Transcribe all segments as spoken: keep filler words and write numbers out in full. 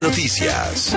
Noticias.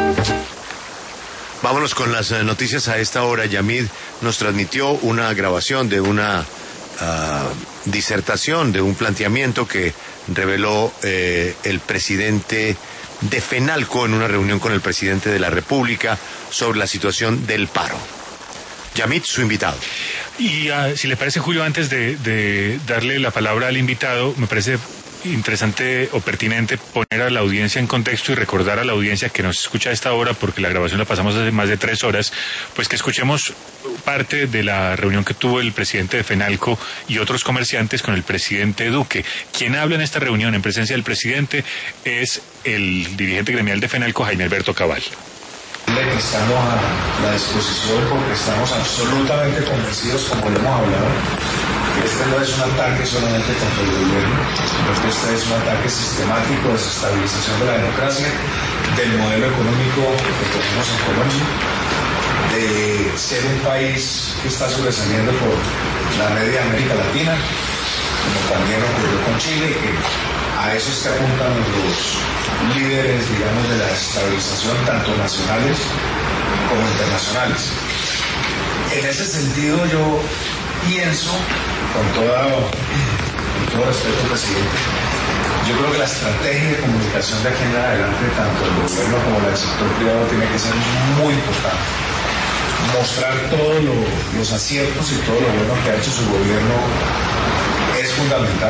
Vámonos con las noticias a esta hora. Yamid nos transmitió una grabación de una uh, disertación, de un planteamiento que reveló eh, el presidente de FENALCO en una reunión con el presidente de la República sobre la situación del paro. Yamid, su invitado. Y uh, si le parece, Julio, antes de, de darle la palabra al invitado, me parece interesante o pertinente poner a la audiencia en contexto y recordar a la audiencia que nos escucha a esta hora, porque la grabación la pasamos hace más de tres horas, pues que escuchemos parte de la reunión que tuvo el presidente de FENALCO y otros comerciantes con el presidente Duque. Quien habla en esta reunión en presencia del presidente es el dirigente gremial de FENALCO, Jaime Alberto Cabal. Que estamos a la disposición porque estamos absolutamente convencidos, como lo hemos hablado, que este no es un ataque solamente contra el gobierno, sino que este es un ataque sistemático de desestabilización de la democracia, del modelo económico que tenemos en Colombia, de ser un país que está sobresaliendo por la media de América Latina, como también ocurrió con Chile, que a eso es que apuntan los líderes, digamos, de la estabilización, tanto nacionales como internacionales. En ese sentido, yo pienso, con, toda, con todo respeto, presidente, yo creo que la estrategia de comunicación de aquí en adelante, tanto el gobierno como el sector privado, tiene que ser muy importante. Mostrar todos lo, los aciertos y todo lo bueno que ha hecho su gobierno es fundamental.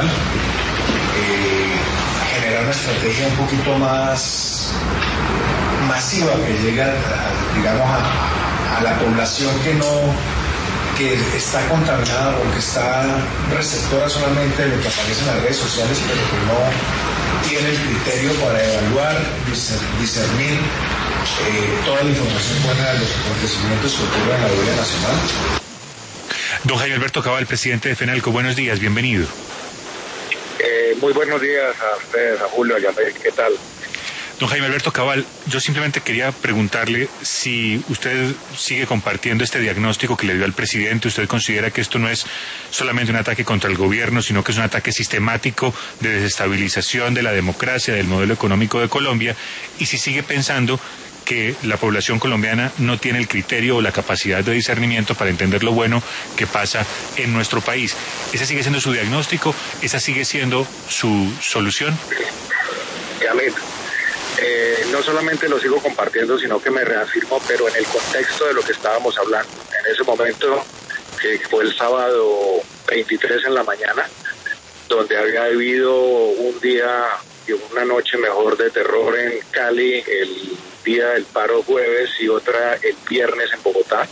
Eh, generar una estrategia un poquito más masiva que llegue a, digamos a, a la población que no que está contaminada o que está receptora solamente de lo que aparece en las redes sociales, pero que no tiene el criterio para evaluar, discernir eh, toda la información buena de los acontecimientos que ocurren en la vida nacional. Don Jaime Alberto Cabal, presidente de FENALCO, buenos días, bienvenido. Eh, muy buenos días a ustedes, a Julio, a Yamil, ¿qué tal? Don Jaime Alberto Cabal, yo simplemente quería preguntarle si usted sigue compartiendo este diagnóstico que le dio al presidente. ¿Usted considera que esto no es solamente un ataque contra el gobierno, sino que es un ataque sistemático de desestabilización de la democracia, del modelo económico de Colombia? Y si sigue pensando que la población colombiana no tiene el criterio o la capacidad de discernimiento para entender lo bueno que pasa en nuestro país. ¿Ese sigue siendo su diagnóstico? ¿Esa sigue siendo su solución? Yamil, eh, no solamente lo sigo compartiendo, sino que me reafirmo, pero en el contexto de lo que estábamos hablando. En ese momento, que fue el sábado veintitrés en la mañana, donde había habido un día y una noche mejor de terror en Cali, el día del paro jueves y otra el viernes en Bogotá,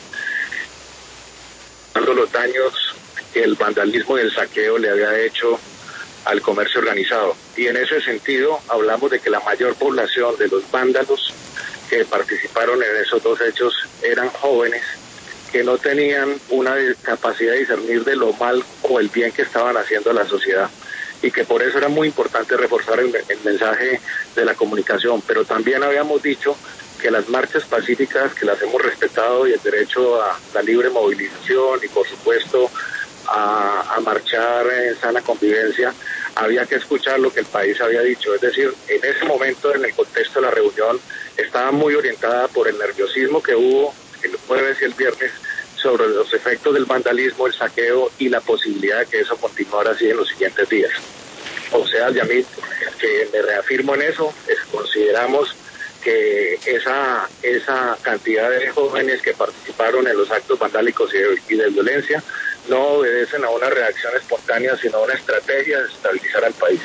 dando los daños que el vandalismo y el saqueo le había hecho al comercio organizado. Y en ese sentido hablamos de que la mayor población de los vándalos que participaron en esos dos hechos eran jóvenes que no tenían una capacidad de discernir de lo mal o el bien que estaban haciendo a la sociedad, y que por eso era muy importante reforzar el, el mensaje de la comunicación. Pero también habíamos dicho que las marchas pacíficas, que las hemos respetado, y el derecho a la libre movilización y por supuesto a, a marchar en sana convivencia, había que escuchar lo que el país había dicho. Es decir, en ese momento, en el contexto de la reunión, estaba muy orientada por el nerviosismo que hubo el jueves y el viernes sobre los efectos del vandalismo, el saqueo y la posibilidad de que eso continuara así en los siguientes días. O sea, Yamil, que me reafirmo en eso, es, consideramos que esa esa cantidad de jóvenes que participaron en los actos vandálicos y de, y de violencia no obedecen a una reacción espontánea, sino a una estrategia de estabilizar al país.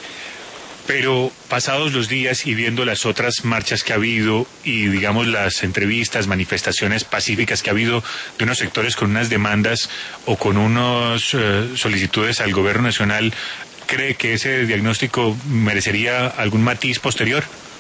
Pero pasados los días y viendo las otras marchas que ha habido y, digamos, las entrevistas, manifestaciones pacíficas que ha habido de unos sectores con unas demandas o con unas eh, solicitudes al gobierno nacional, ¿cree que ese diagnóstico merecería algún matiz posterior?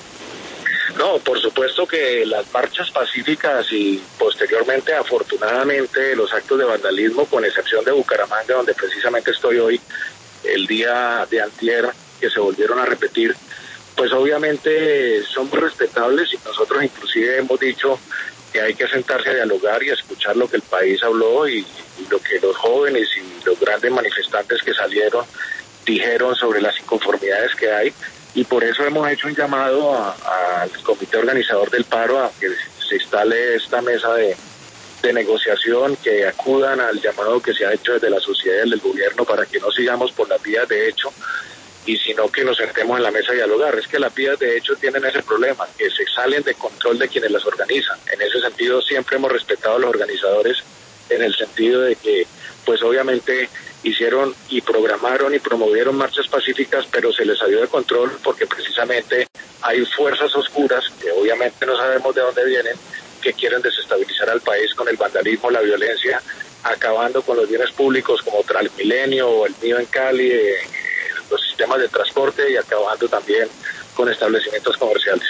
No, por supuesto que las marchas pacíficas y posteriormente, afortunadamente, los actos de vandalismo, con excepción de Bucaramanga, donde precisamente estoy hoy, el día de antier, que se volvieron a repetir, pues obviamente son muy respetables, y nosotros inclusive hemos dicho que hay que sentarse a dialogar y a escuchar lo que el país habló y, y lo que los jóvenes y los grandes manifestantes que salieron dijeron sobre las inconformidades que hay, y por eso hemos hecho un llamado al comité organizador del paro a que se instale esta mesa de, de negociación, que acudan al llamado que se ha hecho desde la sociedad y del gobierno para que no sigamos por las vías de hecho, y sino que nos sentemos en la mesa a dialogar. Es que las vías de hecho tienen ese problema, que se salen de control de quienes las organizan. En ese sentido siempre hemos respetado a los organizadores, en el sentido de que pues obviamente hicieron y programaron y promovieron marchas pacíficas, pero se les salió de control porque precisamente hay fuerzas oscuras, que obviamente no sabemos de dónde vienen, que quieren desestabilizar al país con el vandalismo, la violencia, acabando con los bienes públicos como Transmilenio o el mío en Cali, eh, los sistemas de transporte, y acabando también con establecimientos comerciales.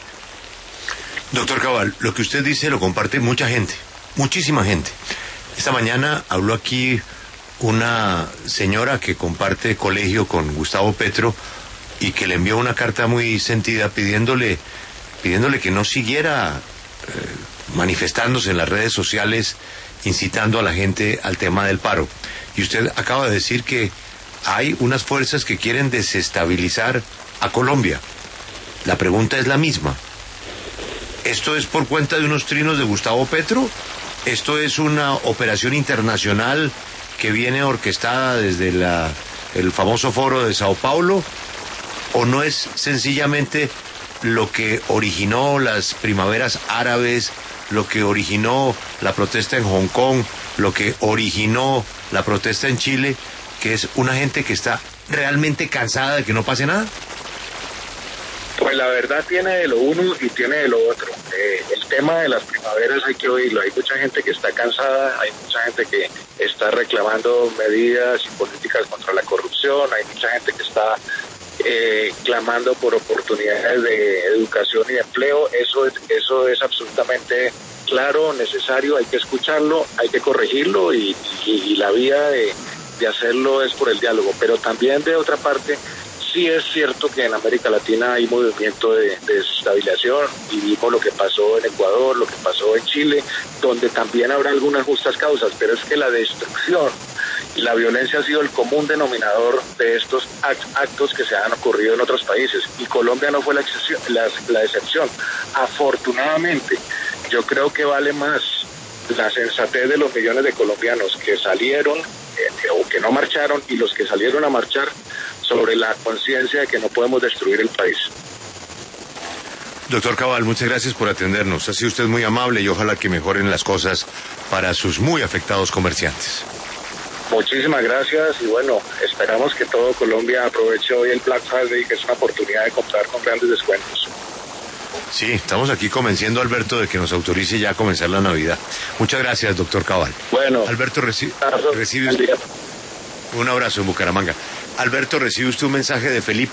Doctor Cabal, lo que usted dice lo comparte mucha gente, muchísima gente. Esta mañana habló aquí una señora que comparte colegio con Gustavo Petro y que le envió una carta muy sentida pidiéndole, pidiéndole que no siguiera eh, manifestándose en las redes sociales, incitando a la gente al tema del paro. Y usted acaba de decir que hay unas fuerzas que quieren desestabilizar a Colombia. La pregunta es la misma. ¿Esto es por cuenta de unos trinos de Gustavo Petro? ¿Esto es una operación internacional que viene orquestada desde la, el famoso foro de Sao Paulo? ¿O no es sencillamente lo que originó las primaveras árabes, lo que originó la protesta en Hong Kong, lo que originó la protesta en Chile, que es una gente que está realmente cansada de que no pase nada? Pues la verdad tiene de lo uno y tiene de lo otro. Eh, el tema de las primaveras hay que oírlo. Hay mucha gente que está cansada, hay mucha gente que está reclamando medidas y políticas contra la corrupción, hay mucha gente que está eh, clamando por oportunidades de educación y de empleo. Eso es, eso es absolutamente claro, necesario, hay que escucharlo, hay que corregirlo, y, y, y la vía de, de hacerlo es por el diálogo. Pero también, de otra parte, sí es cierto que en América Latina hay movimiento de, de desestabilización, y vimos lo que pasó en Ecuador, lo que pasó en Chile, donde también habrá algunas justas causas, pero es que la destrucción y la violencia ha sido el común denominador de estos actos que se han ocurrido en otros países, y Colombia no fue la excepción. La, la excepción. Afortunadamente, yo creo que vale más la sensatez de los millones de colombianos que salieron eh, o que no marcharon, y los que salieron a marchar, sobre la conciencia de que no podemos destruir el país. Doctor Cabal, muchas gracias por atendernos. Ha sido usted muy amable y ojalá que mejoren las cosas para sus muy afectados comerciantes. Muchísimas gracias, y bueno, esperamos que todo Colombia aproveche hoy el Black Friday, que es una oportunidad de comprar con grandes descuentos. Sí, estamos aquí convenciendo a Alberto de que nos autorice ya a comenzar la Navidad. Muchas gracias, doctor Cabal. Bueno, Alberto, reci recibe usted un abrazo en Bucaramanga. Alberto, recibe usted un mensaje de Felipe.